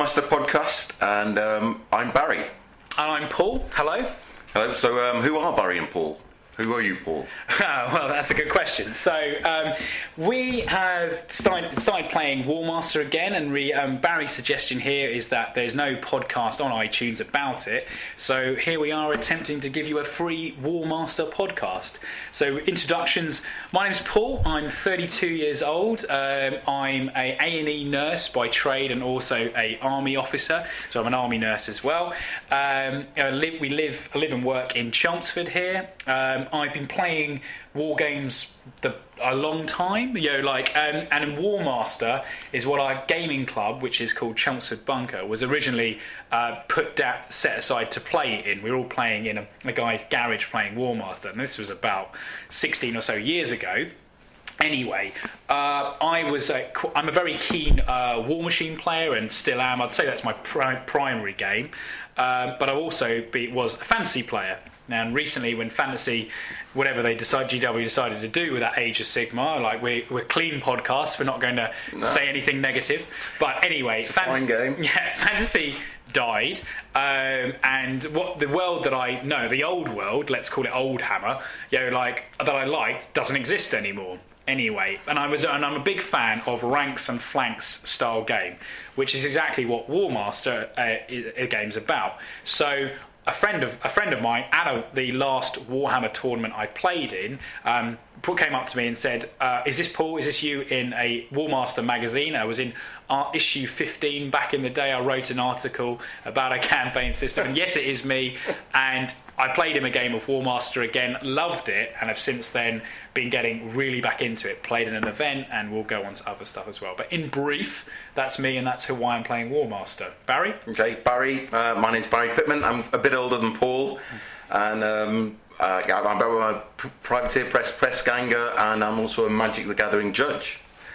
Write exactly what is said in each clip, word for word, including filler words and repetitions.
Warmaster podcast, and um, I'm Barry. And I'm Paul. Hello. Hello. So, um, who are Barry and Paul? Who are you, Paul? Well, that's a good question. So, um, we have started, started playing Warmaster again, and we, um, Barry's suggestion here is that there's no podcast on iTunes about it. So, here we are attempting to give you a free Warmaster podcast. So, introductions. My name's Paul. I'm thirty-two years old. Um, I'm a A and E nurse by trade and also a army officer. So, I'm an army nurse as well. Um, I live, we live, I live and work in Chelmsford here. Um, I've been playing war games the, a long time, you know, like, um, and in Warmaster is what our gaming club, which is called Chelmsford Bunker, was originally uh, put down, set aside to play in. We were all playing in a, a guy's garage playing Warmaster, and this was about sixteen or so years ago. Anyway, uh, I was a, I'm a very keen uh, War Machine player and still am. I'd say that's my pri- primary game, um, but I also be, was a fantasy player. Now, and recently, when fantasy, whatever they decide, G W decided to do with that Age of Sigmar, like we're, we're clean podcasts, we're not going to no. say anything negative. But anyway, it's a fine game. Yeah, fantasy died, um, and what the world that I know, the old world, let's call it Old Hammer, you know, like that I liked, doesn't exist anymore. Anyway, and I was, and I'm a big fan of ranks and flanks style game, which is exactly what Warmaster uh, game's about. So. A friend of a friend of mine at a, the last Warhammer tournament I played in um, came up to me and said, uh, "Is this Paul? Is this you in a Warmaster magazine?" I was in uh, issue fifteen back in the day. I wrote an article about a campaign system, and yes, it is me. And I played him a game of Warmaster again, loved it, and have since then been getting really back into it. Played in an event, and we'll go on to other stuff as well. But in brief, that's me, and that's why I'm playing Warmaster. Barry? Okay, Barry. Uh, my name's Barry Pittman. I'm a bit older than Paul, and um, uh, I'm a privateer press press ganger, and I'm also a Magic the Gathering judge.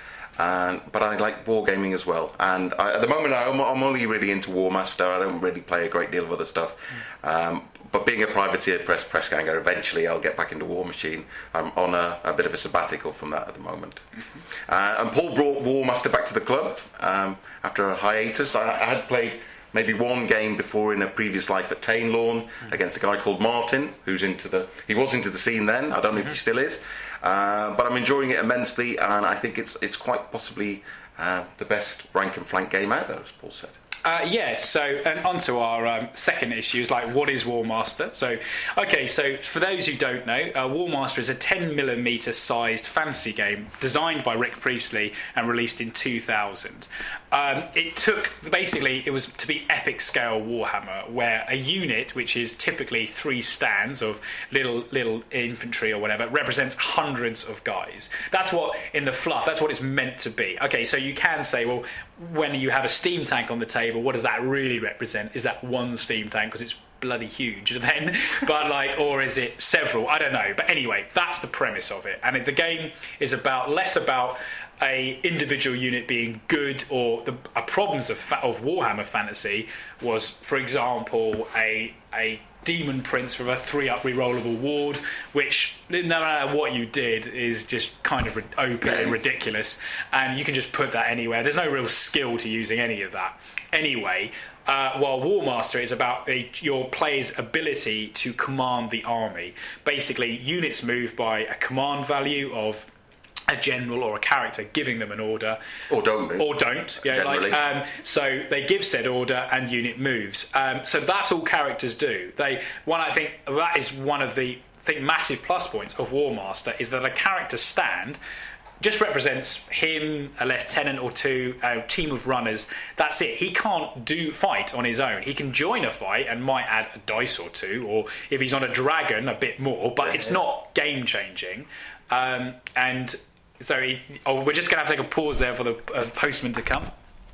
Uh, but I like wargaming as well, and I, at the moment I'm, I'm only really into Warmaster. I don't really play a great deal of other stuff. Um, but being a privateer press press ganger, eventually I'll get back into War Machine. I'm on a, a bit of a sabbatical from that at the moment. Uh, and Paul brought Warmaster back to the club um, after a hiatus. I, I had played maybe one game before in a previous life at Tainlawn against a guy called Martin, who's into the he was into the scene then. I don't know if he still is. Uh, but I'm enjoying it immensely, and I think it's it's quite possibly uh, the best rank and flank game out there, as Paul said. Uh, yeah, so and on to our um, second issue is like, what is Warmaster? So, okay, so for those who don't know, uh, Warmaster is a ten millimeter sized fantasy game designed by Rick Priestley and released in two thousand. Um, it took, basically, it was to be epic scale Warhammer, where a unit, which is typically three stands of little little infantry or whatever, represents hundreds of guys. That's what, in the fluff, that's what it's meant to be. Okay, so you can say, well, when you have a steam tank on the table, what does that really represent? Is that one steam tank because it's bloody huge then? But like, or is it several? I don't know. But anyway, that's the premise of it. And the game is about less about a individual unit being good, or the uh, problems of fa- of Warhammer fantasy was, for example, a a demon prince with a three up rerollable ward, which no matter what you did is just kind of O P and ridiculous, and you can just put that anywhere. There's no real skill to using any of that. Anyway, uh, while Warmaster is about the, your player's ability to command the army. Basically, units move by a command value of a general or a character giving them an order, or don't move. or don't yeah like um, so they give said order and unit moves. Um, so that's all characters do. They one I think that is one of the I think massive plus points of Warmaster, is that a character stand just represents him, a lieutenant or two, a team of runners. That's it. He can't do fight on his own. He can join a fight and might add a dice or two, or if he's on a dragon, a bit more, but yeah, it's yeah. not game changing. Um, and So he, oh, we're just going to have to take a pause there for the uh, postman to come.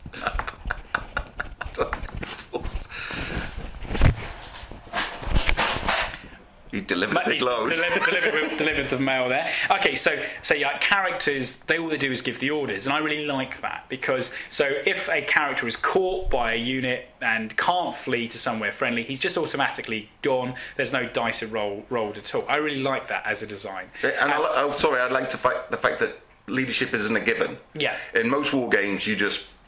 You delivered the load. Delivered, delivered, delivered the mail there. Okay, so so yeah, characters, they all they do is give the orders, and I really like that, because so if a character is caught by a unit and can't flee to somewhere friendly, he's just automatically gone. There's no dice roll rolled at all. I really like that as a design. And, and I, oh, sorry, I'd like to fight the fact that leadership isn't a given. Yeah. In most war games, you just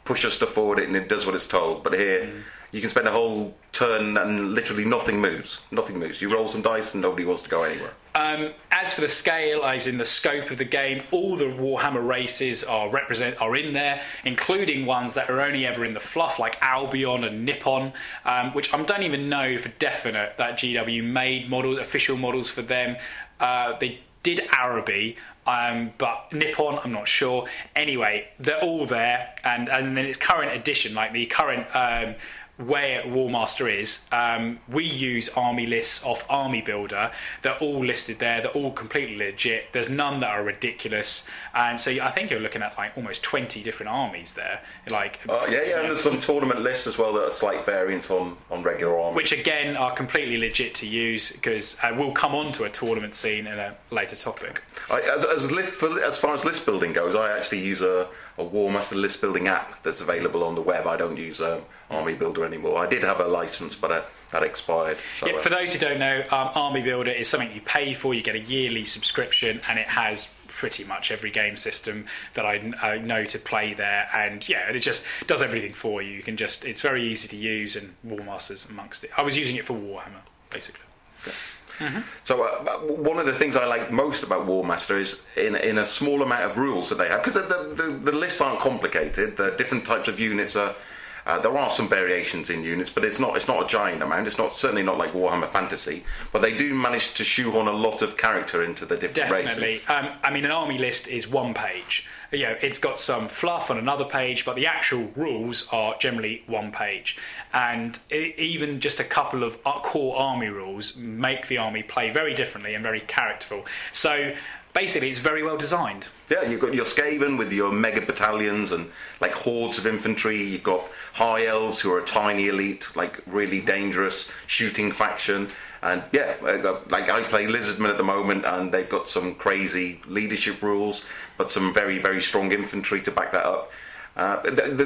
push your stuff forward and it does what it's told. But here, mm. you can spend a whole turn and literally nothing moves. Nothing moves. You roll some dice and nobody wants to go anywhere. Um, as for the scale, as in the scope of the game, all the Warhammer races are represent are in there, including ones that are only ever in the fluff, like Albion and Nippon, um, which I don't even know for definite that G W made models, official models for them. Uh, they did Araby, um, but Nippon, I'm not sure. Anyway, they're all there, and, and then its current edition, like the current um, where Warmaster is, um, we use army lists off Army Builder. They're all listed there. They're all completely legit. There's none that are ridiculous, and so I think you're looking at like almost twenty different armies there. Like, uh, yeah, yeah, and there's some tournament lists as well that are slight variants on, on regular armies, which again are completely legit to use because uh, we'll come on to a tournament scene in a later topic. I, as as, list, for, as far as list building goes, I actually use a, a Warmaster list building app that's available on the web. I don't use um, Army Builder anymore. I did have a license, but uh, that expired. So, yeah, for those who don't know, um, Army Builder is something you pay for. You get a yearly subscription, and it has pretty much every game system that I uh, know to play there. And yeah, it just does everything for you. You can just, it's very easy to use, and Warmaster's amongst it. I was using it for Warhammer, basically. Okay. Mm-hmm. So uh, one of the things I like most about Warmaster is in in a small amount of rules that they have, because the, the, the lists aren't complicated. The different types of units are. Uh, there are some variations in units, but it's not it's not a giant amount. It's not certainly not like Warhammer Fantasy, but they do manage to shoehorn a lot of character into the different Definitely. races. Um, I mean, an army list is one page. You know, it's got some fluff on another page, but the actual rules are generally one page. And it, even just a couple of core army rules make the army play very differently and very characterful. So basically, it's very well designed. Yeah, you've got your Skaven with your mega battalions and like hordes of infantry. You've got High Elves who are a tiny elite, like really dangerous shooting faction. And yeah, like I play Lizardmen at the moment, and they've got some crazy leadership rules, but some very, very strong infantry to back that up. Uh,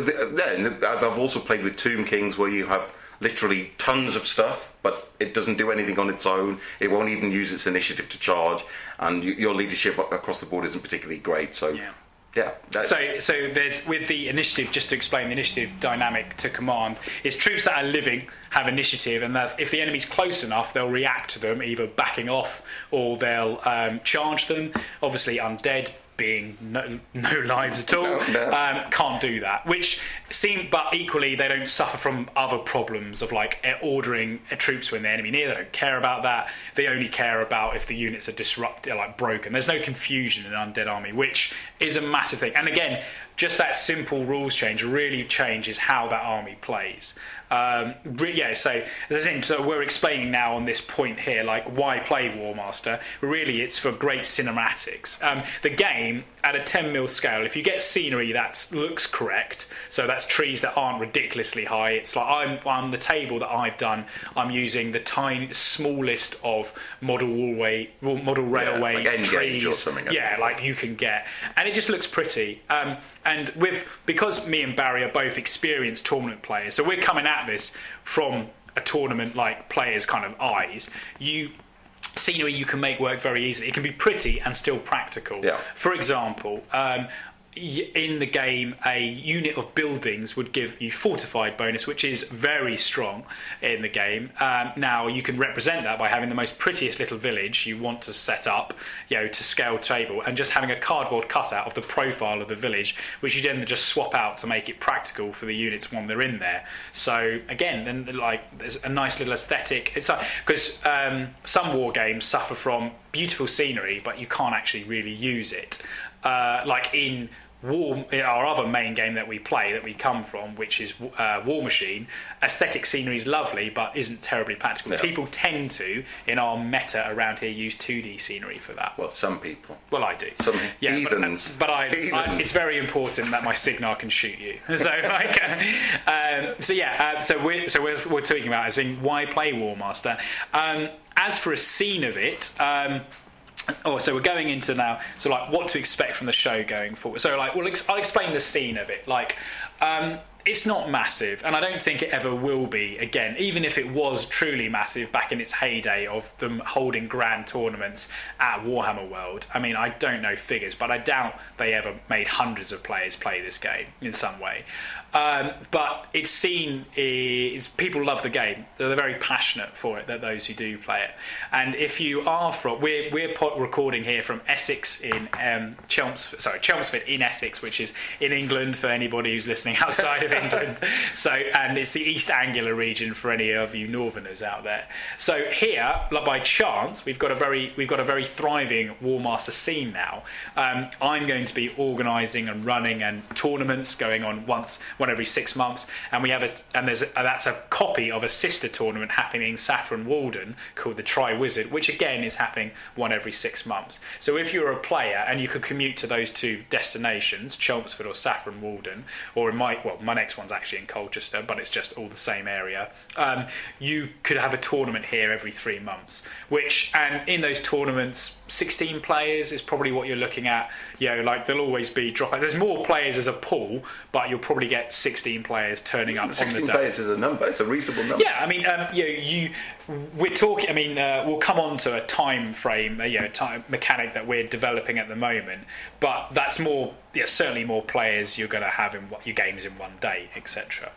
then I've also played with Tomb Kings, where you have literally tons of stuff, but it doesn't do anything on its own. It won't even use its initiative to charge, and you, your leadership across the board isn't particularly great. So, yeah. yeah so, so there's with the initiative. Just to explain the initiative dynamic to command, is troops that are living have initiative, and that if the enemy's close enough, they'll react to them, either backing off or they'll um, charge them. Obviously, undead, being no, no lives at all, no, no. Um, can't do that. Which seem, but equally they don't suffer from other problems of like ordering troops when the enemy near. They don't care about that. They only care about if the units are disrupted, like broken. There's no confusion in an undead army, which is a massive thing. And again, just that simple rules change really changes how that army plays. Um, yeah, so as I said, so we're explaining now on this point here, like why play Warmaster. Really, it's for great cinematics. Um, the game at a ten mil scale, if you get scenery that looks correct, so that's trees that aren't ridiculously high. It's like I'm on the table that I've done. I'm using the tiny, smallest of model railway, model railway yeah, like trees. Or something, yeah, like you can get, and it just looks pretty. Um, and with because me and Barry are both experienced tournament players, so we're coming at this from a tournament like players' kind of eyes. You scenery you can make work very easily. It can be pretty and still practical. Yeah. For example, um, in the game, a unit of buildings would give you fortified bonus, which is very strong in the game. Um, now, you can represent that by having the most prettiest little village you want to set up, you know, to scale table, and just having a cardboard cutout of the profile of the village, which you then just swap out to make it practical for the units when they're in there. So again, then like there's a nice little aesthetic. It's like because um, some war games suffer from beautiful scenery, but you can't actually really use it. Uh, like in War, our other main game that we play, that we come from, which is uh, War Machine, aesthetic scenery is lovely, but isn't terribly practical. Yeah. People tend to, in our meta around here, use two D scenery for that. Well, some people. Well, I do. Some yeah, heathens. But, but I, I, it's very important that my Signar can shoot you. So, like, uh, um, so yeah. Uh, so we're so we're, we're talking about as in why play Warmaster. Um, as for a scene of it. Um, Oh, so we're going into now, so like what to expect from the show going forward. So like, well, I'll explain the scene of it. Like, um, it's not massive, and I don't think it ever will be again, even if it was truly massive back in its heyday of them holding grand tournaments at Warhammer World. I mean, I don't know figures, but I doubt they ever made hundreds of players play this game in some way. Um, but it's seen is people love the game. They're very passionate for it, that those who do play it. And if you are from, we're we're recording here from Essex in um, Chelmsford, sorry Chelmsford in Essex, which is in England for anybody who's listening outside of England. So, and it's the East Anglia region for any of you Northerners out there. So here, like by chance, we've got a very we've got a very thriving Warmaster scene now. Um, I'm going to be organising and running and tournaments going on once. one every six months, and we have a and there's a, that's a copy of a sister tournament happening in Saffron Walden called the Tri-Wizard, which again is happening one every six months. So if you're a player and you could commute to those two destinations, Chelmsford or Saffron Walden, or in my well my next one's actually in Colchester, but it's just all the same area, um, you could have a tournament here every three months. Which and in those tournaments, sixteen players is probably what you're looking at. You know, like there'll always be drop. There's more players as a pool, but you'll probably get sixteen players turning up on the day. sixteen players is a number. It's a reasonable number. Yeah, I mean, um, you know, you we're talking. I mean, uh, we'll come on to a time frame, uh, you know, time mechanic that we're developing at the moment. But that's more, yeah, certainly more players you're going to have in what your games in one day, et cetera.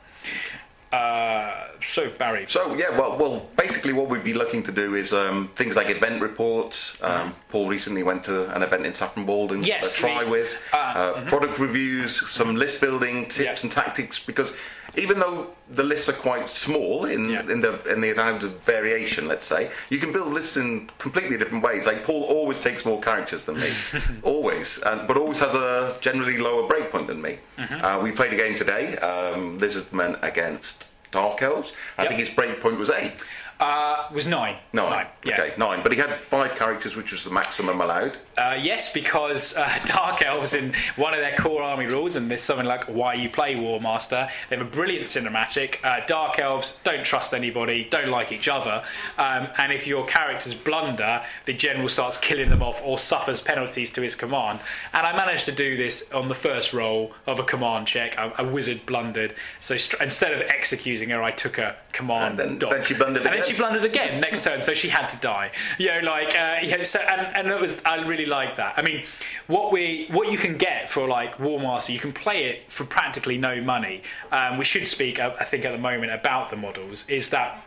Uh, so Barry. So yeah, well, well, basically what we'd be looking to do is um, things like event reports. Um, mm-hmm. Paul recently went to an event in Saffron Walden, yes, a Tri-Wiz, uh, uh, mm-hmm. product reviews, some list building tips yeah. and tactics. Because even though the lists are quite small in yeah. in the in the amount of variation, let's say, you can build lists in completely different ways. Like Paul always takes more characters than me, always, and, but always has a generally lower breakpoint than me. Mm-hmm. Uh, we played a game today, um, Lizardmen against Dark Elves. I yep. think his breakpoint was eight. Uh, was nine. Nine. Nine. Yeah. Okay, nine. But he had five characters, which was the maximum allowed. Uh, yes, because uh, Dark Elves, in one of their core army rules, and there's something like why you play War Master, they have a brilliant cinematic. Uh, Dark Elves don't trust anybody, don't like each other, um, and if your characters blunder, the general starts killing them off or suffers penalties to his command. And I managed to do this on the first roll of a command check. A, a wizard blundered, so st- instead of executing her, I took a command. And then, dot. then she blundered and again. Then she blundered again next turn, so she had to die. You know, like, uh, yeah, so, and, and it was, I really like that. I mean, what we, what you can get for like Warmaster, you can play it for practically no money. Um, we should speak, I think, at the moment about the models. Is that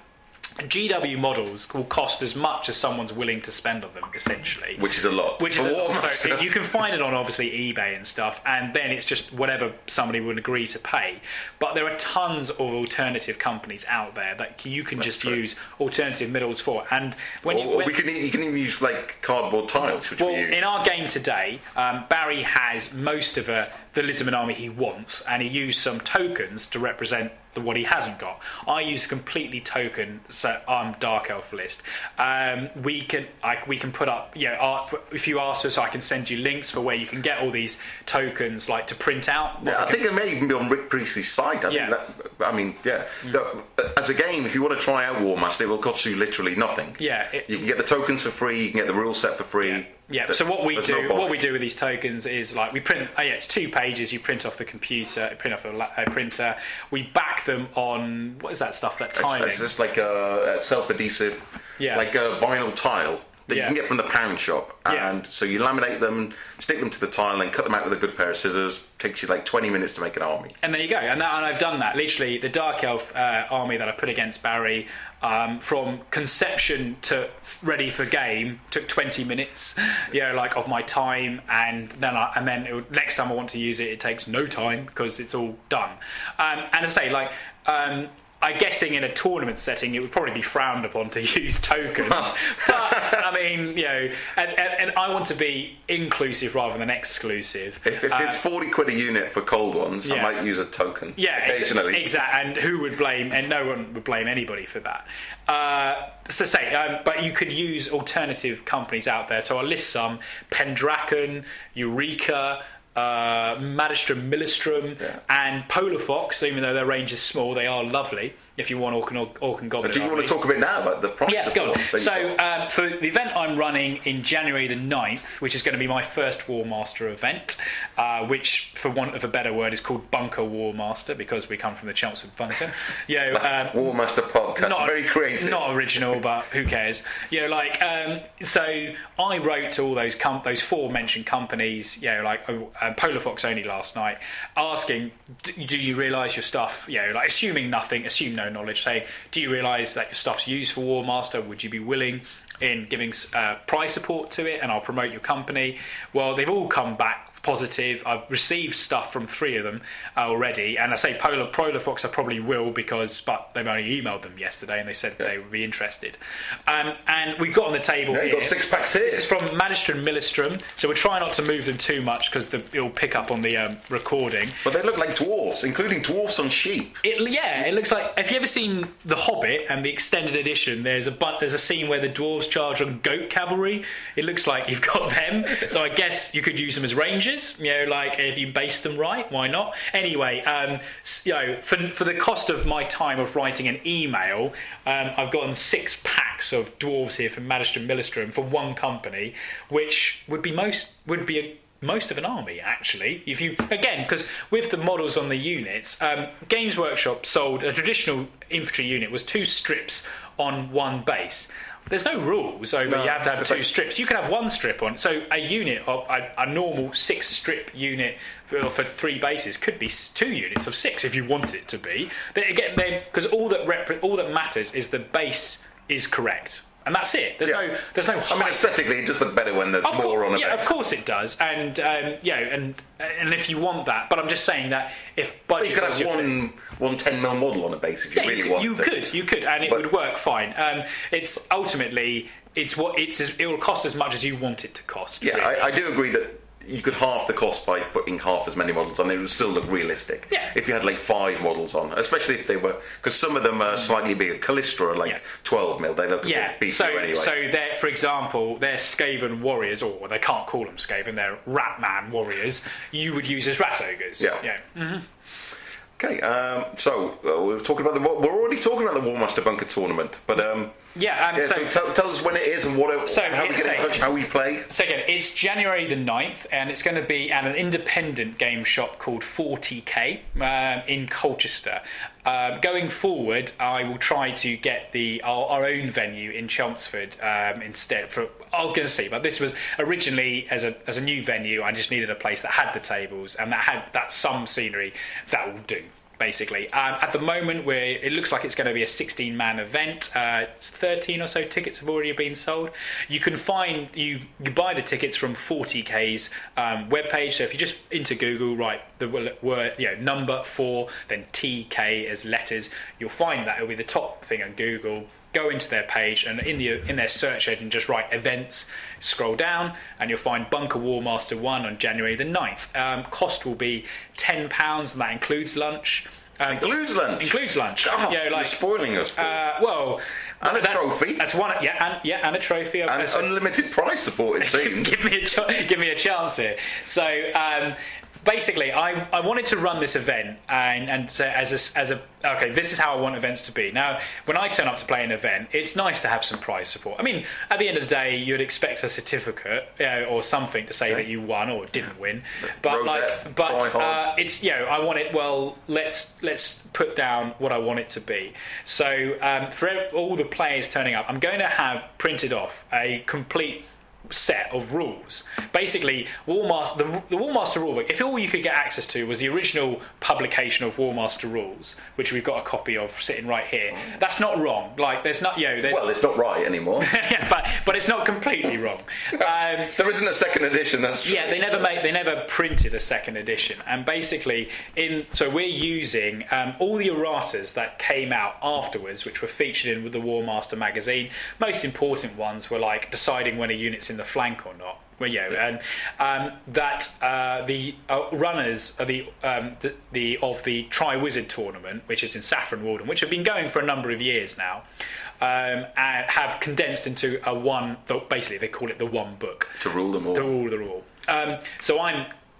G W models will cost as much as someone's willing to spend on them, essentially. Which is a lot. Which is a lot. So you can find it on, obviously, eBay and stuff, and then it's just whatever somebody would agree to pay. But there are tons of alternative companies out there that you can That's just true. use alternative models for. And when or, you, when, we can, you can even use, like, cardboard tiles, which well, we use. In our game today, um, Barry has most of a, the Lizardman army he wants, and he used some tokens to represent the, what he hasn't got. I use a completely token, so I'm Dark Elf list. Um, we can I, we can put up, you know, art, if you ask us, I can send you links for where you can get all these tokens, like to print out. Yeah, I think it may even be on Rick Priestley's site. I, yeah. think that, I mean, yeah. Mm. As a game, if you want to try out Warmaster, it will cost you literally nothing. Yeah, it, you can get the tokens for free. You can get the rule set for free. Yeah. Yeah, so what we There's do, no what we do with these tokens is like we print. Oh yeah, it's two pages. You print off the computer, print off a, la- a printer. We back them on what is that stuff? That tiling. It's, it's just like a, a self-adhesive, yeah. like a vinyl tile that yeah. you can get from the pound shop. And yeah. so you laminate them, stick them to the tile, and cut them out with a good pair of scissors. Takes you like twenty minutes to make an army. And there you go. And, that, and I've done that. Literally, the Dark Elf uh, army that I put against Barry, um, from conception to ready for game, took twenty minutes. You know, like of my time, and then I, and then it, next time I want to use it, it takes no time because it's all done. Um, and I say like. Um, I'm guessing in a tournament setting it would probably be frowned upon to use tokens. But, I mean, you know, and, and, and I want to be inclusive rather than exclusive. If, if uh, it's forty quid a unit for cold ones, yeah. I might use a token yeah, occasionally. Exactly, and who would blame, and no one would blame anybody for that. Uh, so say, um, but you could use alternative companies out there. So I'll list some: Pendraken, Eureka, Uh, Madistrom, Millistrom, yeah. and Polar Fox. Even though their range is small, they are lovely. if you want Orc and, Orc and Goblin Do you armies. want to talk a bit now about the price Yeah, go support? on. So um, for the event I'm running in January the ninth, which is going to be my first War Master event, uh, which, for want of a better word, is called Bunker War Master, because we come from the Chelmsford Bunker. You know, um, War Master podcast, not, very creative. Not original, but who cares? You know, like, um, so I wrote to all those com- those four mentioned companies, you know, like uh, Polar Fox only last night, asking, do you realise your stuff, you know, like assuming nothing, assume no knowledge, saying, do you realise that your stuff's used for War Master? Would you be willing in giving uh, price support to it, and I'll promote your company? Well, they've all come back positive. I've received stuff from three of them uh, already, and I say Polar, Polar Fox I probably will, because but they've only emailed them yesterday and they said yeah. they would be interested. Um, and we've got on the table yeah, here, got six packs here. This is from Magister and Millistrom, so we're trying not to move them too much because it'll pick up on the um, recording. But they look like dwarfs, including dwarfs on sheep. It, yeah, it looks like. Have you ever seen The Hobbit and the extended edition? There's a bu- there's a scene where the dwarves charge on goat cavalry. It looks like you've got them. So I guess you could use them as rangers. You know, like if you base them right, why not? Anyway, um, you know, for for the cost of my time of writing an email, um, I've gotten six packs of dwarves here from Magister and Millistrom for one company, which would be most would be a most of an army, actually. If you again, because with the models on the units, um, Games Workshop sold a traditional infantry unit was two strips on one base. There's no rules over no, you have to have two like... strips. You can have one strip on. So a unit of a, a normal six strip unit for, for three bases could be two units of six if you want it to be. They, again, because all that rep- all that matters is the base is correct. And that's it. There's yeah. no, there's no. I mean, aesthetically, it just looks better when there's of more course, on a yeah, base. of course it does. And um, yeah, and and if you want that, but I'm just saying that if budget, well, you could have one one ten mil model on a base if you yeah, really you, want. You to. could, you could, and it but, would work fine. Um, it's ultimately it's what it's it will cost as much as you want it to cost. Yeah, really. I, I do agree that you could halve the cost by putting half as many models on. It would still look realistic. Yeah. If you had like five models on, especially if they were, because some of them are slightly bigger. Callistra are like yeah. twelve mil. They look a yeah. bit beefier so, anyway. So they're, for example, they're Skaven warriors, or they can't call them Skaven. They're Ratman warriors. You would use as Rat Ogres. Yeah. Yeah. Mm-hmm. Okay, um, so uh, we we're talking about the we're already talking about the War Master Bunker tournament, but um, yeah, um, yeah. So, so tell, tell us when it is and what it, so how we get in touch, how we play. So again, it's January the ninth, and it's going to be at an independent game shop called forty K um, in Colchester. Um, going forward, I will try to get the our, our own venue in Chelmsford um, instead. For I'm going to see, but this was originally as a as a new venue. I just needed a place that had the tables and that had that some scenery. That will do. Basically, um, at the moment, where it looks like it's going to be a sixteen-man event, uh, thirteen or so tickets have already been sold. You can find you, you buy the tickets from forty K's um, webpage. So if you just into Google, write the word, you know, number four, then T K as letters, you'll find that it'll be the top thing on Google. Go into their page and in the in their search engine just write events, scroll down and you'll find Bunker War Master one on January the ninth. Um, cost will be ten pounds and that includes lunch. Um, includes lunch? Includes lunch. Oh, yeah, like, you're spoiling us, Paul. Uh, well... And a that's, trophy. That's one, yeah, and, yeah, and a trophy. And uh, so, unlimited prize support, it seems. give, me a ch- give me a chance here. So... Um, Basically, I, I wanted to run this event and, and so as a, as a okay, this is how I want events to be. Now, when I turn up to play an event, it's nice to have some prize support. I mean, at the end of the day, you'd expect a certificate you know, or something to say yeah. that you won or didn't win. But Rosette, like, but uh, it's you know, I want it. Well, let's let's put down what I want it to be. So um, for all the players turning up, I'm going to have printed off a complete set of rules. Basically, War Master, the, the War Master rulebook, if all you could get access to was the original publication of War Master rules, which we've got a copy of sitting right here, that's not wrong. Like, there's not, you know, there's, well, it's not right anymore. yeah, but, but it's not completely wrong. Um, there isn't a second edition, that's true. Yeah, they never made, they never printed a second edition, and basically, in so we're using um, all the erratas that came out afterwards, which were featured in with the War Master magazine. Most important ones were like deciding when a unit's in the flank or not. Well, yeah, and um, that uh, the uh, runners of the, um, the the of the Tri-Wizard tournament, which is in Saffron Walden, which have been going for a number of years now, um, and have condensed into a one. Basically, they call it the one book to rule them all. To rule them all. Um, so I'm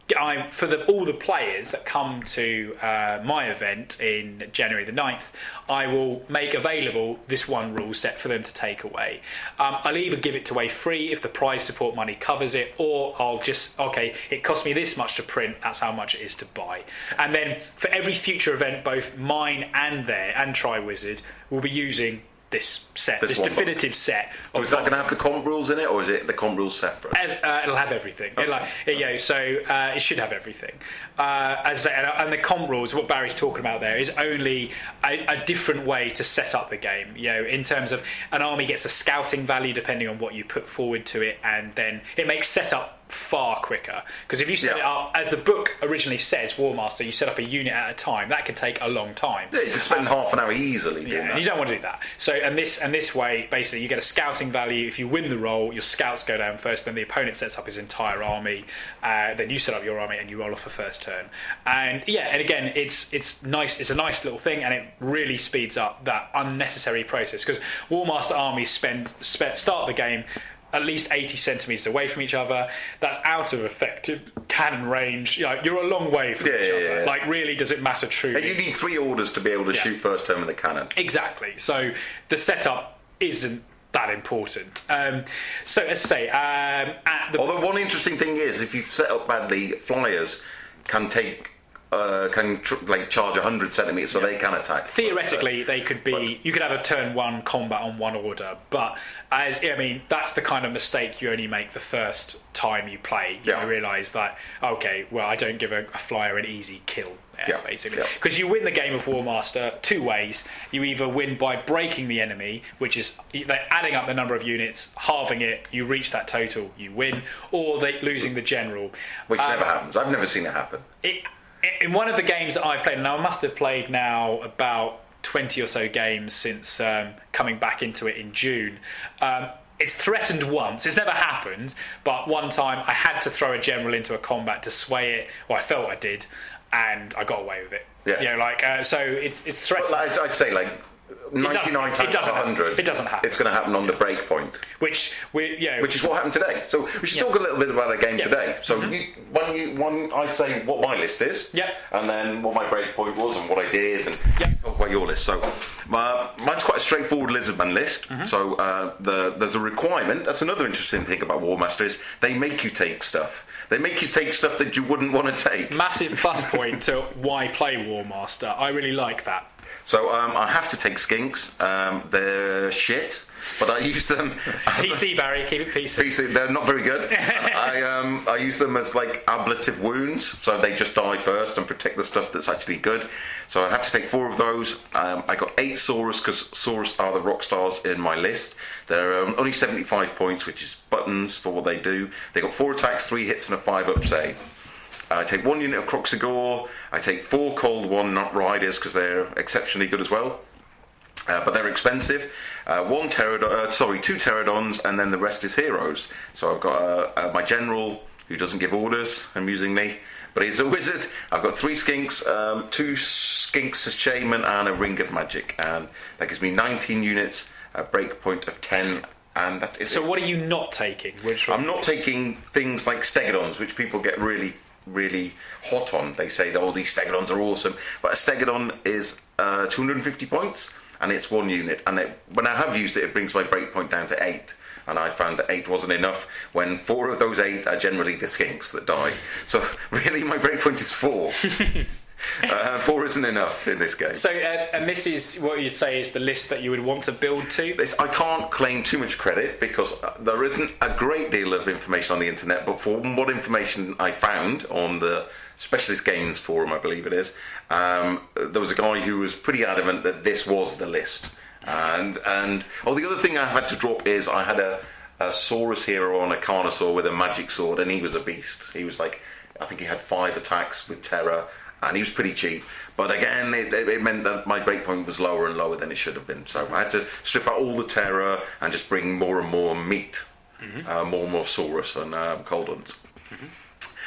I, for the, all the players that come to uh, my event in January the ninth, I will make available this one rule set for them to take away. Um, I'll either give it away free if the prize support money covers it, or I'll just, okay, it cost me this much to print, that's how much it is to buy. And then for every future event, both mine and their, and Triwizard, will be using this set, this, this definitive book. set. Of is that going to have the comp rules in it, or is it the comp rules separate? As, uh, it'll have everything. Okay. It'll, like, it, you know, so uh, it should have everything. Uh, as and, and the comp rules, what Barry's talking about there, is only a, a different way to set up the game. You know, in terms of an army gets a scouting value depending on what you put forward to it, and then it makes setup far quicker, because if you set yeah. it up as the book originally says, War Master, you set up a unit at a time, that can take a long time. Yeah, you can spend um, half an hour easily doing yeah, that. And you don't want to do that. So and this and this way, basically, you get a scouting value. If you win the roll, your scouts go down first, then the opponent sets up his entire army, uh, then you set up your army and you roll off a first turn. And yeah, and again, it's it's nice. It's a nice little thing, and it really speeds up that unnecessary process, because War Master armies spend, spend start the game at least eighty centimetres away from each other. That's out of effective cannon range. You know, you're a long way from yeah, each yeah, other. Yeah. Like, really, does it matter truly? And you need three orders to be able to yeah. shoot first turn with a cannon. Exactly. So the setup isn't that important. Um, so, as I say, um, at the... Although one interesting thing is, if you've set up badly, flyers can take... Uh, can tr- like charge one hundred centimetres, so yeah. they can attack. Theoretically, but, they could be. But, you could have a turn one combat on one order, but as I mean, that's the kind of mistake you only make the first time you play. You yeah. realise that okay, well, I don't give a, a flyer an easy kill. There, yeah, basically, yeah. because you win the game of War Master two ways. You either win by breaking the enemy, which is they're adding up the number of units, halving it, you reach that total, you win, or they losing the general, which um, never happens. I've never seen it happen. It, In one of the games that I've played, now I must have played now about twenty or so games since um, coming back into it in June. Um, it's threatened once. It's never happened, but one time I had to throw a general into a combat to sway it. Well, I felt I did, and I got away with it. Yeah. You know, like uh, so it's it's threatened. Well, I'd, I'd say like ninety-nine times out of one hundred, it doesn't happen. It's going to happen on the break point, which we, yeah, which is what happened today. So we should yeah. talk a little bit about our game yeah. today. So mm-hmm. you, when you, when I say what my list is, yeah. and then what my break point was and what I did, and yeah. talk about your list. So uh, mine's quite a straightforward Lizardman list. Mm-hmm. So uh, the, there's a requirement. That's another interesting thing about War Master is they make you take stuff. They make you take stuff that you wouldn't want to take. Massive plus point to why play War Master. I really like that. So um, I have to take skinks. Um, they're shit, but I use them. As P C, Barry, keep it P C. P C, they're not very good. I um, I use them as like ablative wounds, so they just die first and protect the stuff that's actually good. So I have to take four of those. Um, I got eight Saurus because Saurus are the rock stars in my list. They're um, only seventy-five points, which is buttons for what they do. They got four attacks, three hits, and a five-up save. I take one unit of Croxigor. I take four Cold One Not Riders because they're exceptionally good as well, uh, but they're expensive. Uh, one Pterodon, uh, sorry, two Pterodons, and then the rest is heroes. So I've got uh, uh, my general who doesn't give orders, amusingly, but he's a wizard. I've got three Skinks, um, two Skinks, a Shaman, and a Ring of Magic, and that gives me nineteen units, a break point of ten. And that is so it. What are you not taking? Which I'm not taking things like Stegodons, which people get really really hot on. They say that all these Stegodons are awesome, but a Stegodon is uh, two hundred fifty points and it's one unit, and it, when I have used it, it brings my breakpoint down to eight, and I found that eight wasn't enough when four of those eight are generally the Skinks that die. So really my breakpoint is four. Uh, four isn't enough in this game. So, uh, and this is what you'd say is the list that you would want to build to? This, I can't claim too much credit because uh, there isn't a great deal of information on the internet, but from what information I found on the Specialist Games forum, I believe it is, um, there was a guy who was pretty adamant that this was the list. And, and oh, the other thing I had to drop is I had a, a Saurus hero on a Carnosaur with a magic sword, and he was a beast. He was like, I think he had five attacks with Terror, and he was pretty cheap. But again, it, it meant that my breakpoint was lower and lower than it should have been. So I had to strip out all the Terror and just bring more and more meat, mm-hmm. uh, more and more Saurus and um, Cold Ones. Mm-hmm.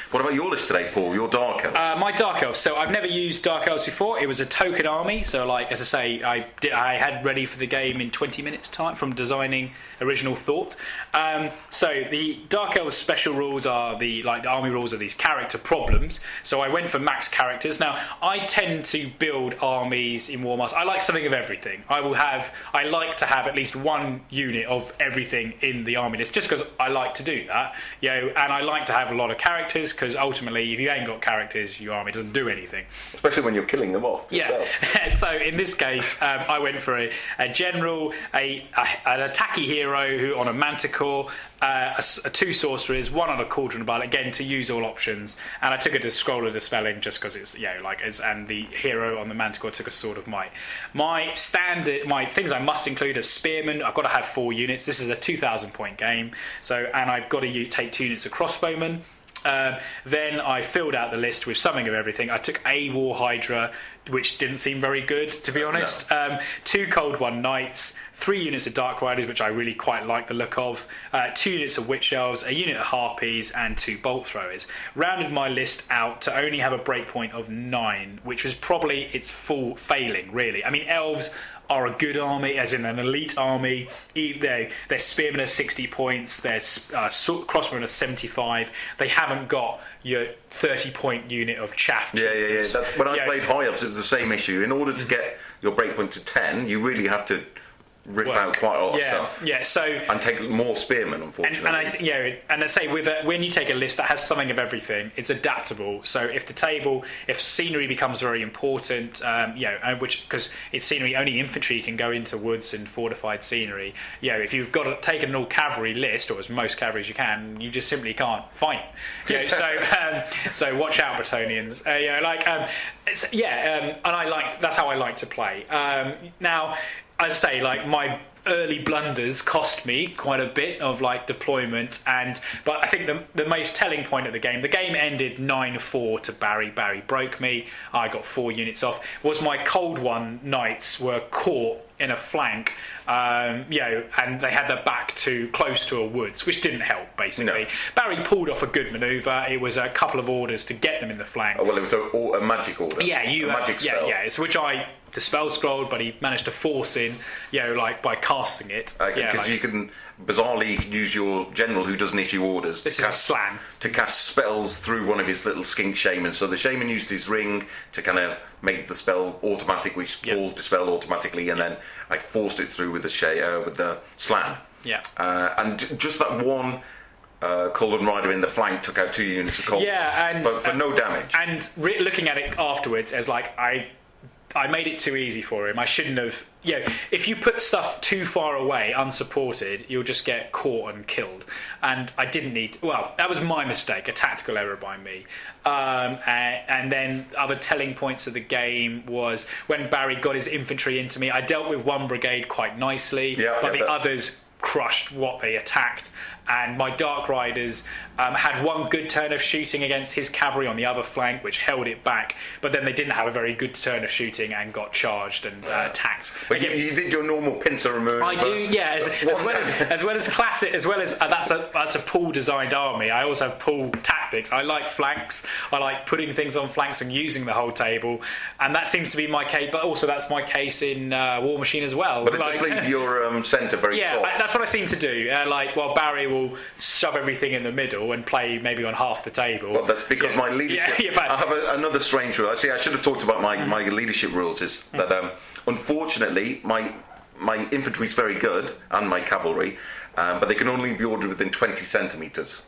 What about your list today, Paul? Your Dark Elves? Uh, my Dark Elves. So I've never used Dark Elves before. It was a token army. So, like as I say, I did, I had ready for the game in twenty minutes time from designing original thought. Um, so the Dark Elves special rules are the like the army rules are these character problems. So I went for max characters. Now I tend to build armies in Warmaster. I like something of everything. I will have. I like to have at least one unit of everything in the army list, just because I like to do that. You know, and I like to have a lot of characters because ultimately, if you ain't got characters, your army doesn't do anything. Especially when you're killing them off. Yeah. So in this case, um, I went for a, a general, a, a an attacky hero who on a manticore, uh, a, a two sorcerers, one on a cauldron ball, again to use all options. And I took it to scroll of dispelling just because it's yeah like it's and the hero on the manticore took a sword of might. My standard, my things I must include are spearmen. I've got to have four units. This is a two thousand point game, so and I've got to u- take two units of crossbowmen. Um, then I filled out the list with something of everything. I took a War Hydra, which didn't seem very good, to be honest. No. Um, two Cold One Knights, three units of Dark Riders, which I really quite like the look of, uh, two units of Witch Elves, a unit of Harpies, and two Bolt Throwers. Rounded my list out to only have a breakpoint of nine, which was probably its full failing, really. I mean, Elves are a good army, as in an elite army. Their, their spearmen are sixty points, their uh, crossbowmen are seventy-five. They haven't got your thirty point unit of chaff. Yeah, yeah, yeah. That's, when I yeah. played High Elves, it was the same issue. In order to get your breakpoint to ten, you really have to rip Work. out quite a lot yeah, of stuff. Yeah, so and take more spearmen, unfortunately. And, and I think, yeah, and I say with a, when you take a list that has something of everything, it's adaptable. So if the table, if scenery becomes very important, um, you know, and which because it's scenery, only infantry can go into woods and fortified scenery. You know, if you've got to take an all cavalry list, or as most cavalries you can, you just simply can't fight. You know, so um, so watch out, Bretonnians. Uh, you know, like um, it's, yeah, um, and I like that's how I like to play. Um, now. I say, like, my early blunders cost me quite a bit of like deployment, and but I think the the most telling point of the game, the game ended nine four to Barry. Barry broke me. I got four units off. Was my Cold One Knights were caught in a flank, um, you know, and they had their back to close to a woods, which didn't help, basically. No. Barry pulled off a good manoeuvre. It was a couple of orders to get them in the flank. Oh, well, it was a, a magic order. Yeah, you. A magic uh, spell. Yeah, yeah. So which I dispel scrolled, but he managed to force in, you know, like by casting it. Because uh, yeah, like, you can bizarrely you can use your general who doesn't issue orders this to is cast a slam. to cast spells through one of his little skink shamans. So the shaman used his ring to kind of make the spell automatic, which yep. Paul dispelled automatically, and yep. then I forced it through with the sh- uh, with the slam. Yeah, uh, and just that one. Uh, Cold Rider in the flank took out two units of Cold yeah, and, for, for and, no damage. And re- looking at it afterwards, as like I, I made it too easy for him. I shouldn't have. Yeah, you know, if you put stuff too far away, unsupported, you'll just get caught and killed. And I didn't need. Well, that was my mistake, a tactical error by me. Um, and, and then other telling points of the game was when Barry got his infantry into me. I dealt with one brigade quite nicely, yeah, but the that. others crushed what they attacked. And my Dark Riders um, had one good turn of shooting against his cavalry on the other flank, which held it back. But then they didn't have a very good turn of shooting and got charged and uh, attacked. But Again, you, you did your normal pincer removal. I do, yeah. As, as well as as well as classic, as well as uh, that's a that's a pool designed army. I also have pool tactics. I like flanks. I like putting things on flanks and using the whole table. And that seems to be my case. But also that's my case in uh, War Machine as well. But it like, does leave your um, centre very yeah, soft. Yeah, that's what I seem to do. Uh, like, well, Barry will shove everything in the middle and play maybe on half the table. Well, that's because yeah. my leadership. Yeah, yeah, I have a, another strange rule. See, I should have talked about my, my leadership rules. Is that um, unfortunately my my infantry is very good and my cavalry, um, but they can only be ordered within twenty centimeters,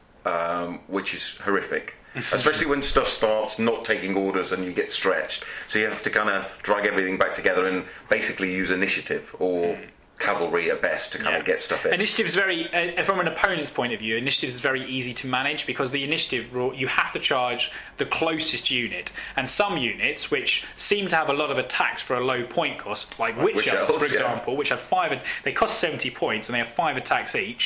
um, which is horrific. Especially when stuff starts not taking orders and you get stretched. So you have to kind of drag everything back together and basically use initiative or cavalry at best to kind yeah. of get stuff in. Initiative is very, uh, from an opponent's point of view, initiative is very easy to manage because the initiative rule, you have to charge the closest unit, and some units which seem to have a lot of attacks for a low point cost, like Witch, Witch Elves, for example, yeah. which have five, they cost seventy points and they have five attacks each.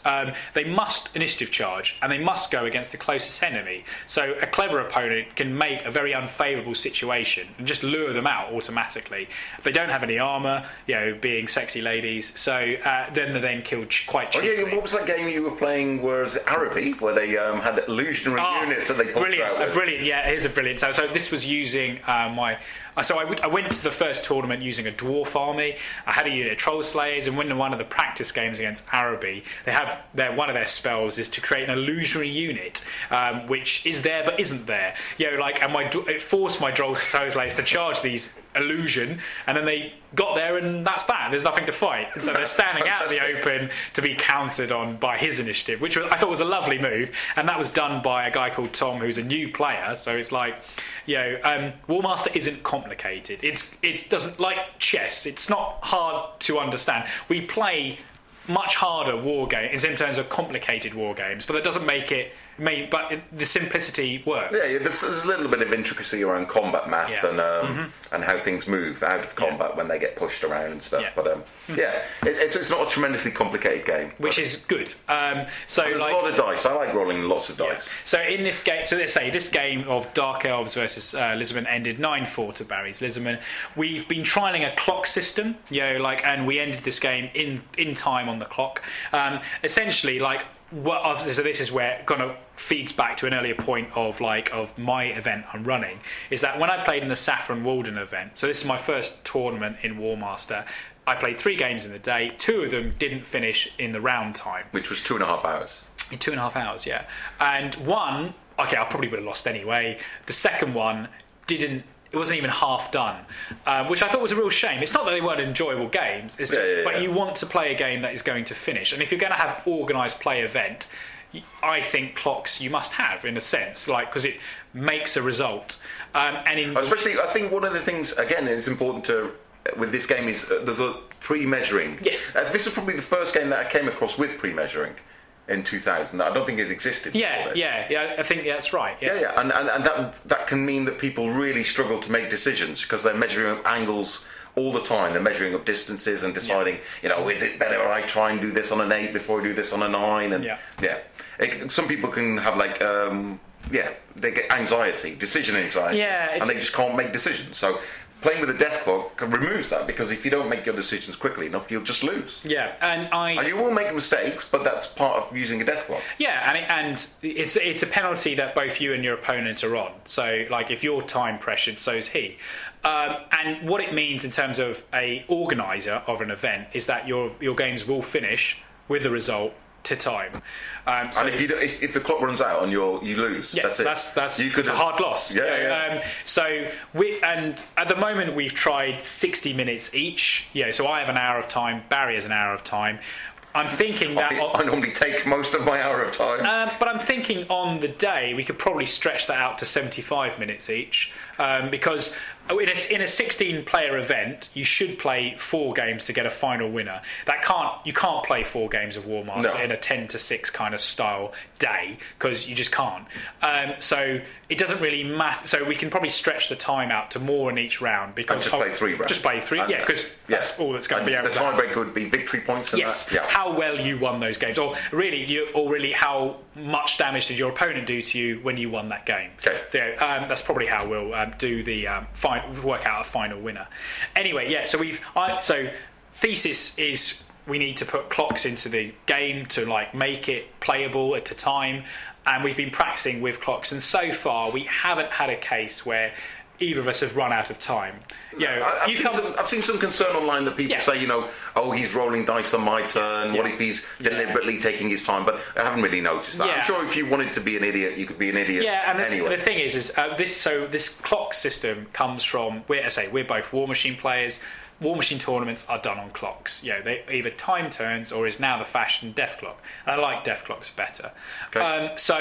Um, they must initiative charge, and they must go against the closest enemy. So a clever opponent can make a very unfavourable situation and just lure them out automatically. If they don't have any armour, you know, being sexy ladies, so uh, then they're then killed ch- quite cheaply. Oh, yeah, what was that game you were playing? Was it Araby, where they um, had illusionary oh, units that they pulled brilliant, out with? Brilliant, yeah, here's a brilliant. So, so this was using uh, my. So I, w- I went to the first tournament using a dwarf army. I had a unit of troll slayers, and when one of the practice games against Araby, they have their one of their spells is to create an illusionary unit, um, which is there but isn't there. You know, like, and my it forced my troll slayers to charge these illusion, and then they got there, and that's that. There's nothing to fight, and so they're standing out in the open to be countered on by his initiative, which was, I thought was a lovely move, and that was done by a guy called Tom, who's a new player. So it's like, you know, um, Warmaster isn't complicated. It's it doesn't like chess. It's not hard to understand. We play much harder war games in terms of complicated war games, but that doesn't make it. May, but it, the simplicity works. Yeah, there's, there's a little bit of intricacy around combat maths yeah. and um, mm-hmm. and how things move out of combat yeah. when they get pushed around and stuff. Yeah. But um, mm-hmm. yeah, it, it's it's not a tremendously complicated game, which is good. Um, so there's like, a lot of dice. I like rolling lots of dice. Yeah. So in this game, so let's say this game of Dark Elves versus uh, Lisbon ended nine four to Barry's Lisbon. We've been trialing a clock system, you know, like, and we ended this game in in time on the clock. Um, essentially, like. What, so this is where it kind of feeds back to an earlier point of like of my event I'm running, is that when I played in the Saffron Walden event, so this is my first tournament in Warmaster, I played three games in the day. Two of them didn't finish in the round time, which was two and a half hours. In two and a half hours, yeah. And one, okay, I probably would have lost anyway. The second one didn't. It wasn't even half done, um, which I thought was a real shame. It's not that they weren't enjoyable games, it's just, yeah, yeah, but yeah. you want to play a game that is going to finish. And if you're going to have organised play event, I think clocks you must have, in a sense, like, because it makes a result. Um, and in Especially, I think one of the things, again, it's important to with this game is uh, there's a pre-measuring. Yes. Uh, this is probably the first game that I came across with pre-measuring. In two thousand, I don't think it existed. Yeah, before yeah, yeah. I think that's right. Yeah, yeah, yeah. And, and and that that can mean that people really struggle to make decisions because they're measuring up angles all the time. They're measuring up distances and deciding, yeah. you know, is it better I try and do this on an eight before I do this on a nine? And yeah, yeah. It, some people can have like, um, yeah, they get anxiety, decision anxiety, yeah, and they just can't make decisions. So. Playing with a death clock removes that because if you don't make your decisions quickly enough, you'll just lose. Yeah, and I and you will make mistakes, but that's part of using a death clock. Yeah, and it, and it's it's a penalty that both you and your opponent are on. So, like, if you're time pressured, so's he. Um, and what it means in terms of a organizer of an event is that your your games will finish with a result to time. Um, so and if you do, if, if the clock runs out and you you lose, yeah, that's it. That's that's you could it's a have, hard loss. Yeah, yeah. yeah. Um, so we and at the moment we've tried sixty minutes each. Yeah. So I have an hour of time. Barry has an hour of time. I'm thinking that I, I normally take most of my hour of time. Um, but I'm thinking on the day we could probably stretch that out to seventy-five minutes each, um, because in a, in a sixteen-player event, you should play four games to get a final winner. That can't you can't play four games of Warmaster no. in a ten to six kind of style day because you just can't. Um, so it doesn't really matter. So we can probably stretch the time out to more in each round because and just play three rounds. Just play three, and, yeah, because yeah. that's all that's going and to be able the to happen. tiebreaker would be victory points. And yes, that. Yeah. how well you won those games, or really, you, or really how much damage did your opponent do to you when you won that game. Okay. Yeah, um, that's probably how we'll um, do the um, fi- work out a final winner. Anyway, yeah. So we've I, so thesis is we need to put clocks into the game to like make it playable at a time, and we've been practicing with clocks, and so far we haven't had a case where either of us have run out of time. You know, I, I've, you seen come, some, I've seen some concern online that people yeah. say, you know, oh, he's rolling dice on my turn. Yeah. What if he's deliberately yeah. taking his time? But I haven't really noticed that. Yeah. I'm sure if you wanted to be an idiot, you could be an idiot. Yeah, and anyway. the, the thing is, is uh, this so this clock system comes from. We're, I say we're both War Machine players. War Machine tournaments are done on clocks. You know, they either time turns or is now the fashion death clock. And I like death clocks better. Okay. Um, so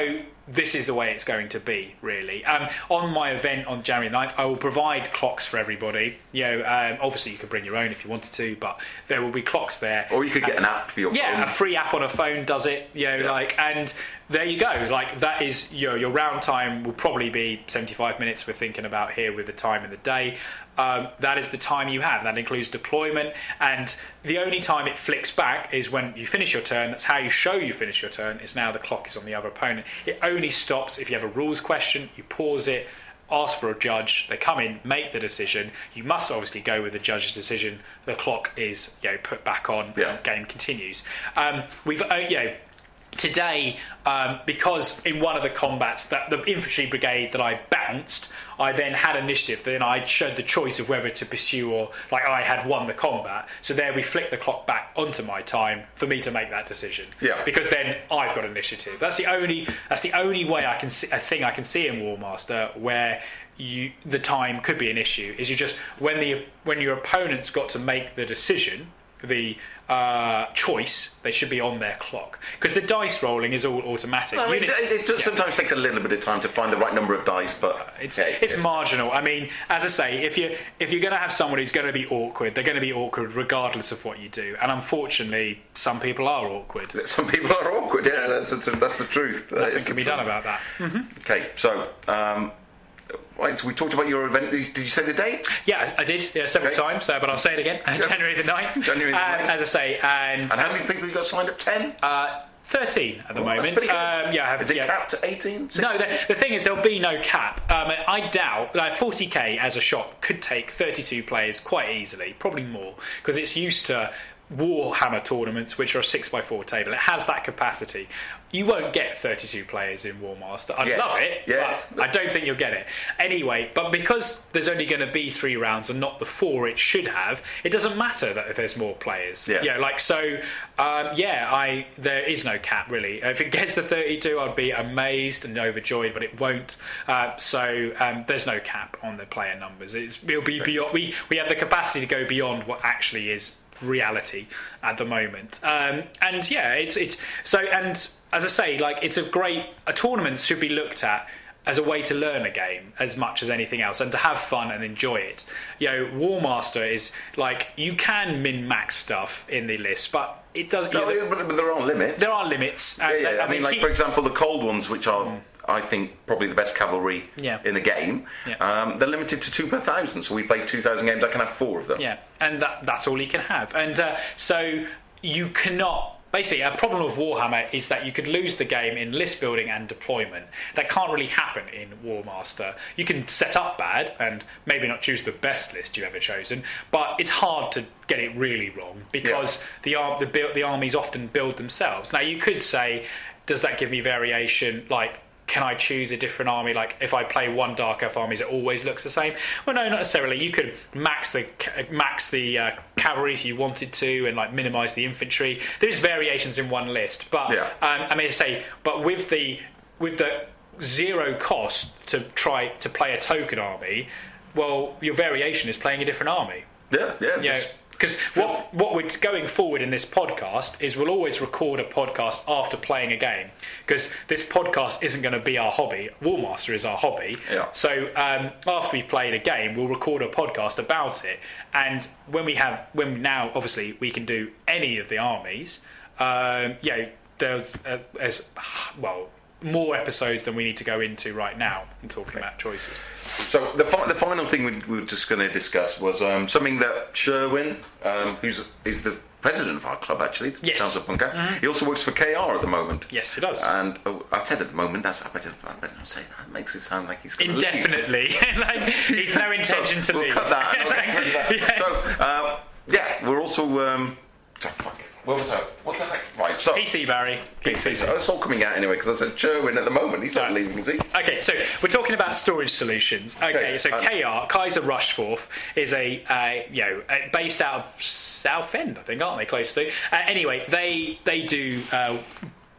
this is the way it's going to be, really. Um, on my event on January ninth, I will provide clocks for everybody. You know, um, obviously you can bring your own if you wanted to, but there will be clocks there. Or you could get um, an app for your yeah, phone. Yeah, a free app on a phone does it. You know, yeah. like, and there you go. Like, that is, you know, your round time will probably be seventy-five minutes we're thinking about here with the time in the day. Um, that is the time you have. That includes deployment, and the only time it flicks back is when you finish your turn. That's how you show you finish your turn. Is now the clock is on the other opponent. It only stops if you have a rules question. You pause it, ask for a judge. They come in, make the decision. You must obviously go with the judge's decision. The clock is, you know, put back on. Yeah. And game continues. Um, we've uh, you know. Today, um, because in one of the combats, that the infantry brigade that I bounced, I then had initiative. Then I showed the choice of whether to pursue or, like, I had won the combat. So there we flicked the clock back onto my time for me to make that decision. Yeah. Because then I've got initiative. That's the only. That's the only way I can see a thing I can see in War Master where you the time could be an issue. Is you just when the when your opponent's got to make the decision, the uh, choice, they should be on their clock, because the dice rolling is all automatic. I mean, Units, it, it does yeah. sometimes take a little bit of time to find the right number of dice, but it's yeah, it's, it's marginal. I mean, as I say, if you if you're going to have someone who's going to be awkward, they're going to be awkward regardless of what you do. And unfortunately, some people are awkward. Some people are awkward. Yeah, that's the, that's the truth. That Nothing can be truth. done about that. Mm-hmm. Okay, so. Um, Right, so we talked about your event. Did you say the date? Yeah, I did yeah, several okay. times, uh, but I'll say it again. January the ninth. January the ninth. Um, as I say, and and how many people have you got signed up? Ten. Uh, thirteen at the oh, moment. Um, yeah, I have. Is it yeah. capped at eighteen? No, the, the thing is, there'll be no cap. Um, I doubt like forty k as a shop could take thirty-two players quite easily, probably more, because it's used to Warhammer tournaments, which are a six by four table. It has that capacity. You won't get thirty-two players in War Master. I'd yes. love it, yes. but I don't think you'll get it. Anyway, but because there's only going to be three rounds and not the four it should have, it doesn't matter that if there's more players. Yeah, yeah like so. Um, yeah, I there is no cap really. If it gets to thirty-two, I'd be amazed and overjoyed, but it won't. Uh, so um, there's no cap on the player numbers. It's, it'll be beyond. We we have the capacity to go beyond what actually is reality at the moment. Um, and yeah, it's it's so and. As I say, like it's a great a tournament should be looked at as a way to learn a game as much as anything else, and to have fun and enjoy it. You know, War Master is like you can min max stuff in the list, but it doesn't. No, you know, but there are limits. There are limits. Yeah, yeah. I, I mean, like he, for example, the cold ones, which are mm. I think probably the best cavalry yeah. in the game. Yeah. Um, they're limited to two per thousand, so we play two thousand games. I can have four of them. Yeah, and that, that's all you can have, and uh, so you cannot. Basically, a problem of Warhammer is that you could lose the game in list building and deployment. That can't really happen in War Master. You can set up bad and maybe not choose the best list you've ever chosen, but it's hard to get it really wrong because yeah. the, ar- the, build, the armies often build themselves. Now, you could say, does that give me variation? Like, can I choose a different army? Like, if I play one Dark Elf army, it always looks the same? Well, no, not necessarily. You could max the max the uh, cavalry if you wanted to, and like minimise the infantry. There's variations in one list, but yeah. um, I mean, to say, but with the with the zero cost to try to play a token army, well, your variation is playing a different army. Yeah, yeah. You know, because what what we're going forward in this podcast is we'll always record a podcast after playing a game, because this podcast isn't going to be our hobby. War Master is our hobby. Yeah. So um, after we've played a game, we'll record a podcast about it. And when we have, when now obviously we can do any of the armies, um, yeah, there's uh, as well more episodes than we need to go into right now in talking okay. about choices. So the fi- the final thing we, we were just going to discuss was um, something that Sherwin, um, who's is the president of our club actually, yes. Council of Bunker, Mm-hmm. he also works for K R at the moment. Yes, he does. And oh, I said at the moment, that's I better, I better not say that. It makes it sound like he's going to indefinitely. Like he's no intention so to we'll leave. Cut that. Cut that. Yeah. So uh, yeah, we're also. Um, oh, fuck. What was that? What the heck? Right, so... P C, Barry. P C. So it's all coming out anyway, because I said Sherwin at the moment. He's not right. leaving, is he? Okay, so we're talking about storage solutions. Okay, okay. so um, K R, Kaiser Rushforth, is a, uh, you know, uh, based out of Southend, I think, aren't they, close to? Uh, anyway, they, they do... Uh,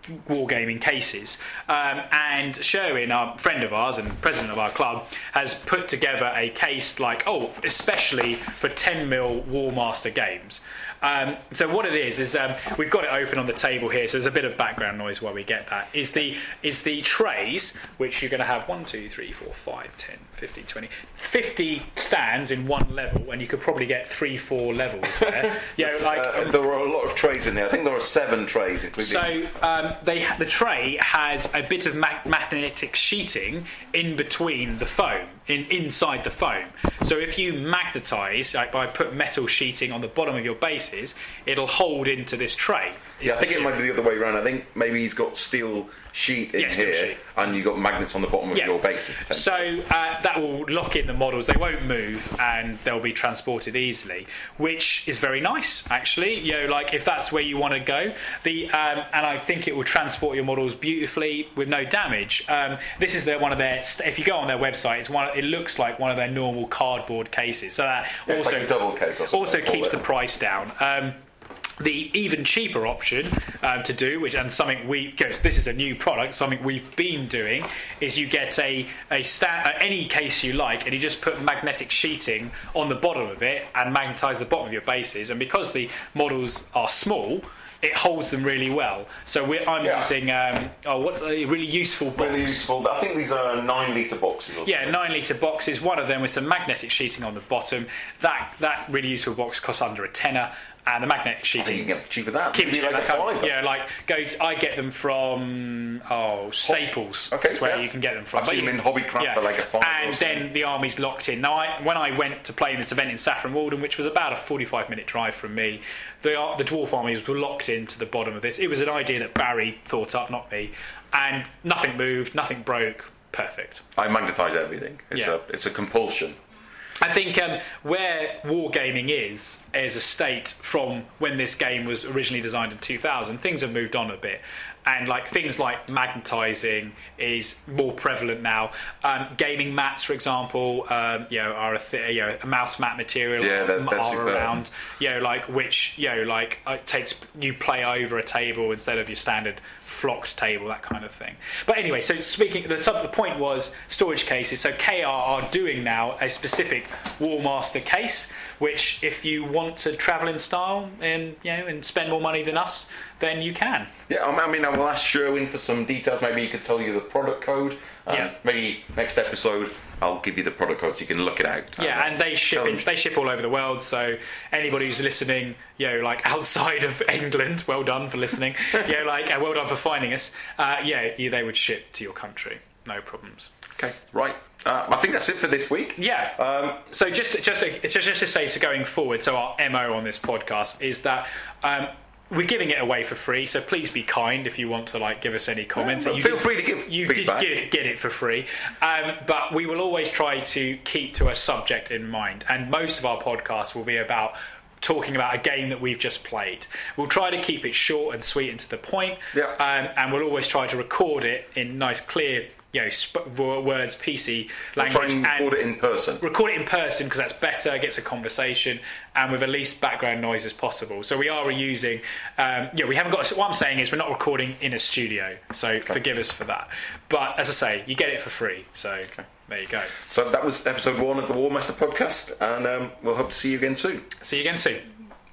wargaming cases. Um, and Sherwin, our friend of ours and president of our club, has put together a case like, oh, especially for ten mil Warmaster games. Um, so what it is is um, we've got it open on the table here, so there's a bit of background noise while we get that. Is the is the trays, which you're going to have one, two, three, four, five, ten, fifteen, twenty, fifty stands in one level, and you could probably get three, four levels there. Yeah, like uh, um, there are a lot of trays in there. I think there are seven trays, including. So um, they ha- the tray has a bit of mag- magnetic sheeting in between the foam, in inside the foam. So if you magnetise, like by put metal sheeting on the bottom of your bases, it'll hold into this tray. Yeah, I think it might be the other way around. I think maybe he's got steel sheet in Yeah, steel here, sheet. and you've got magnets on the bottom of Yeah. your bases. So uh, that will lock in the models. They won't move, and they'll be transported easily, which is very nice, actually. You know, like if that's where you want to go, the um, and I think it will transport your models beautifully with no damage. Um, this is their one of their. If you go on their website, it's one. It looks like one of their normal cardboard cases. So that Yeah, it's also like a double case or something, also they call keeps it. the price down. Um, The even cheaper option um, to do, which and something we because this is a new product, something we've been doing, is you get a a sta- uh, any case you like, and you just put magnetic sheeting on the bottom of it and magnetise the bottom of your bases. And because the models are small, it holds them really well. So we're, I'm Yeah. using um, oh, what's a really useful box. Really useful. I think these are nine litre boxes. Or Yeah, something. nine litre boxes. One of them with some magnetic sheeting on the bottom. That that really useful box costs under a tenner. And the magnetic I think you sheeting can get cheaper than that. keeps Maybe you like a like fiver. yeah, like go. I get them from oh Staples. Okay, that's where yeah. you can get them from. I've But seen you- them in Hobbycraft for like a fiver or And something. then the army's locked in. Now, I, when I went to play in this event in Saffron Walden, which was about a forty-five minute drive from me, the ar- the dwarf armies were locked into the bottom of this. It was an idea that Barry thought up, not me, and nothing moved, nothing broke. Perfect. I magnetise everything. It's Yeah. a it's a compulsion. I think um, where wargaming is as a state from when this game was originally designed in two thousand, things have moved on a bit. And like things like magnetising is more prevalent now. Um, gaming mats, for example, um, you know, are a th- you know a mouse mat material Yeah, that- are, that's are superb. around. You know, like which you know, like it takes you play over a table instead of your standard flocked table, that kind of thing. But anyway, so speaking, the, sub- the point was storage cases. So K R are doing now a specific Warmaster case, which if you want to travel in style and you know and spend more money than us, then you can. Yeah, I mean, I will ask Sherwin for some details. Maybe he could tell you the product code. Um, Yeah. Maybe next episode I'll give you the product code so you can look it out. Yeah, and they ship in, challenge. they ship all over the world. So anybody who's listening, you know, like outside of England, well done for listening. you know, like uh, well done for finding us. Uh, yeah, yeah, they would ship to your country, no problems. Okay, right. Uh, I think that's it for this week. Yeah. Um, So just just just just to say, so going forward, so our M O on this podcast is that. Um, we're giving it away for free, so please be kind if you want to like give us any comments. Yeah, You feel did- free to give You feedback. did get, get it for free, um, but we will always try to keep to a subject in mind. And most of our podcasts will be about talking about a game that we've just played. We'll try to keep it short and sweet and to the point, Yeah. um, and we'll always try to record it in nice, clear, you know, sp- words, P C language. try and record it in person. Record it in person because that's better, gets a conversation, and with the least background noise as possible. So we are reusing. Um, yeah, we haven't got. What I'm saying is we're not recording in a studio, so forgive us for that. But as I say, you get it for free. So there you go. So that was episode one of the Warmaster podcast, and um, we'll hope to see you again soon. See you again soon.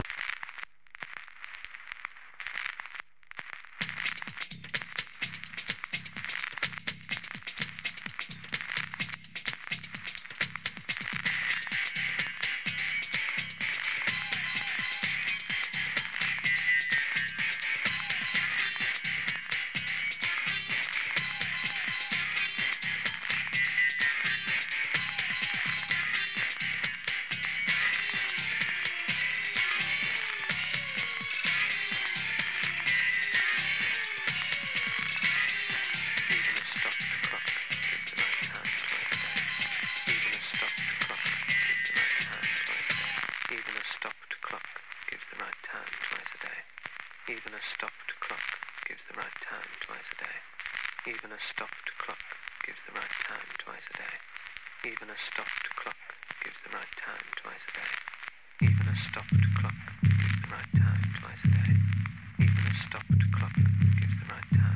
Even a stopped clock gives the right time twice a day. Even a stopped clock gives the right time twice a day. Even a stopped clock gives the right time twice a day. Even a stopped clock gives the right time twice a day. Even a stopped clock gives the right time twice a day. Even a stopped clock gives the right time.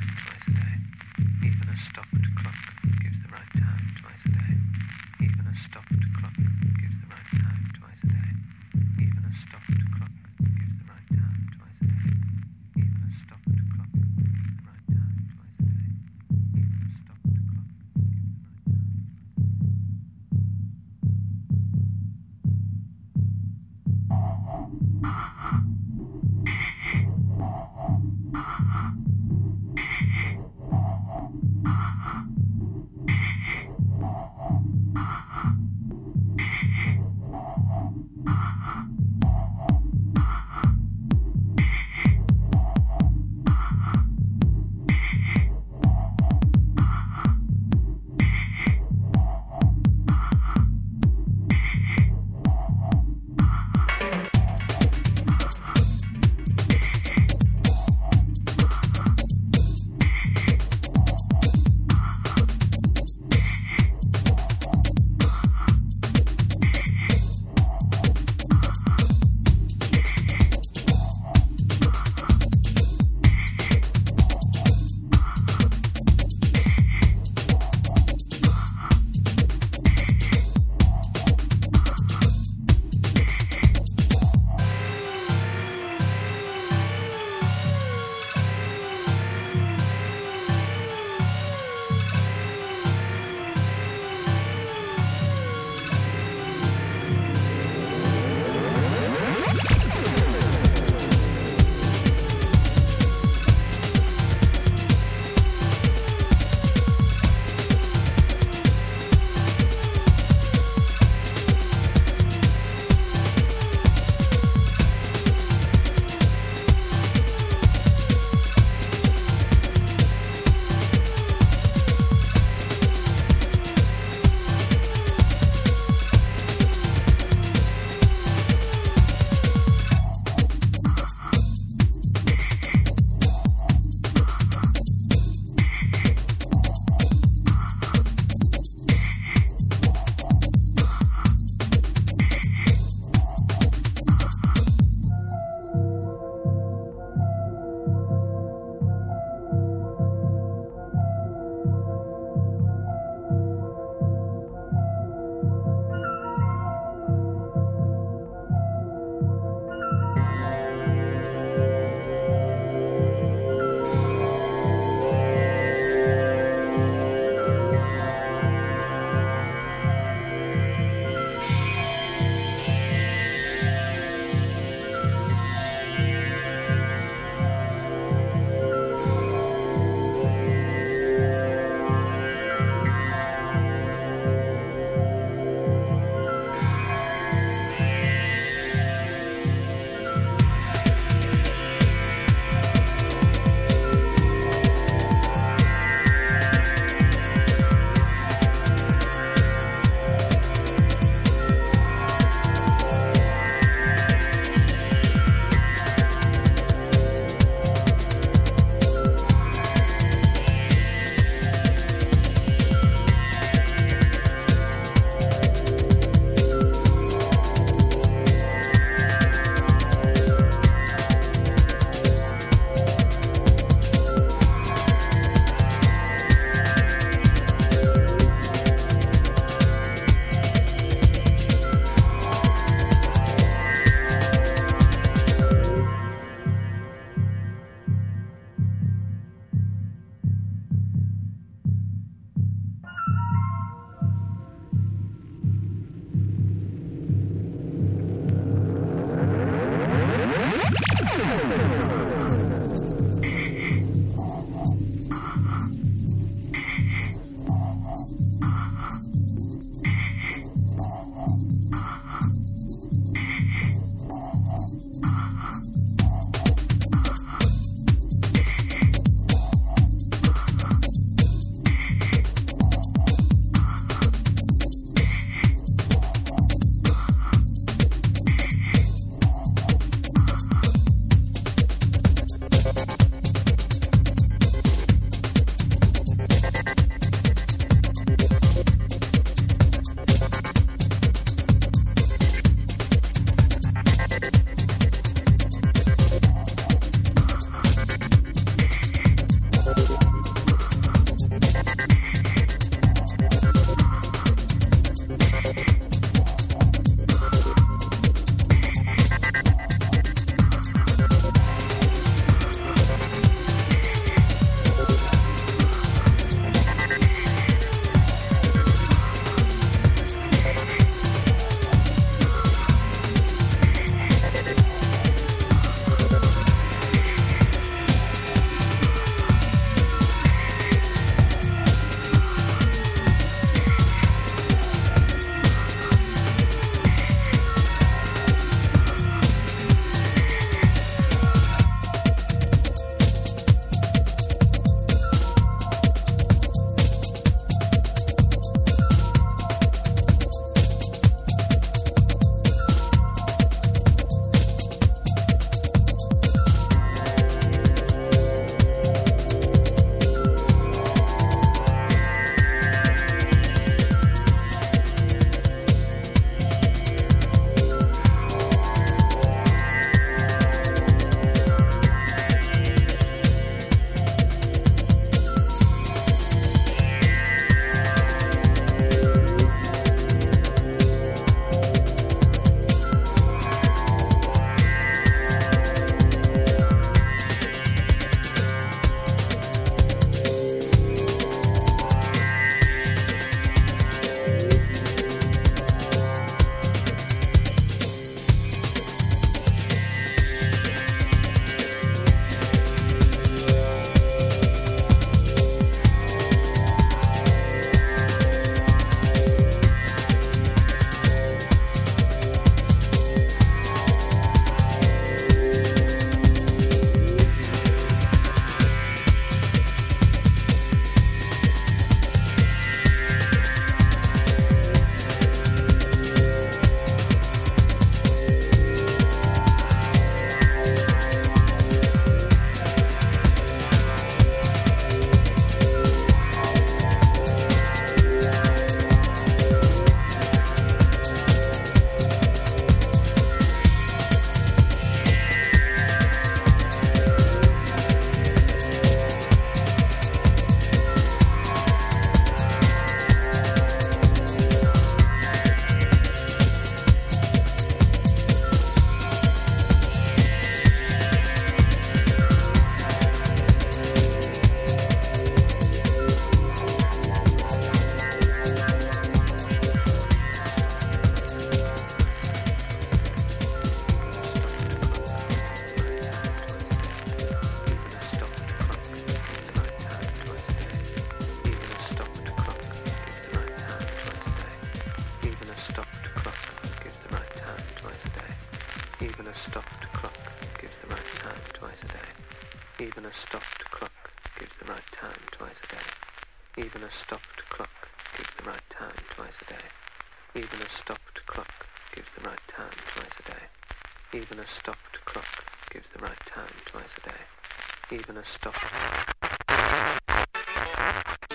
a stopped clock gives the right time twice a day. Even a stopped clock gives the right time twice a day. Even a stopped clock gives the right time twice a day. Even a stopped clock gives the right time twice a day. Even a stopped clock gives the right time twice a day. Even a stopped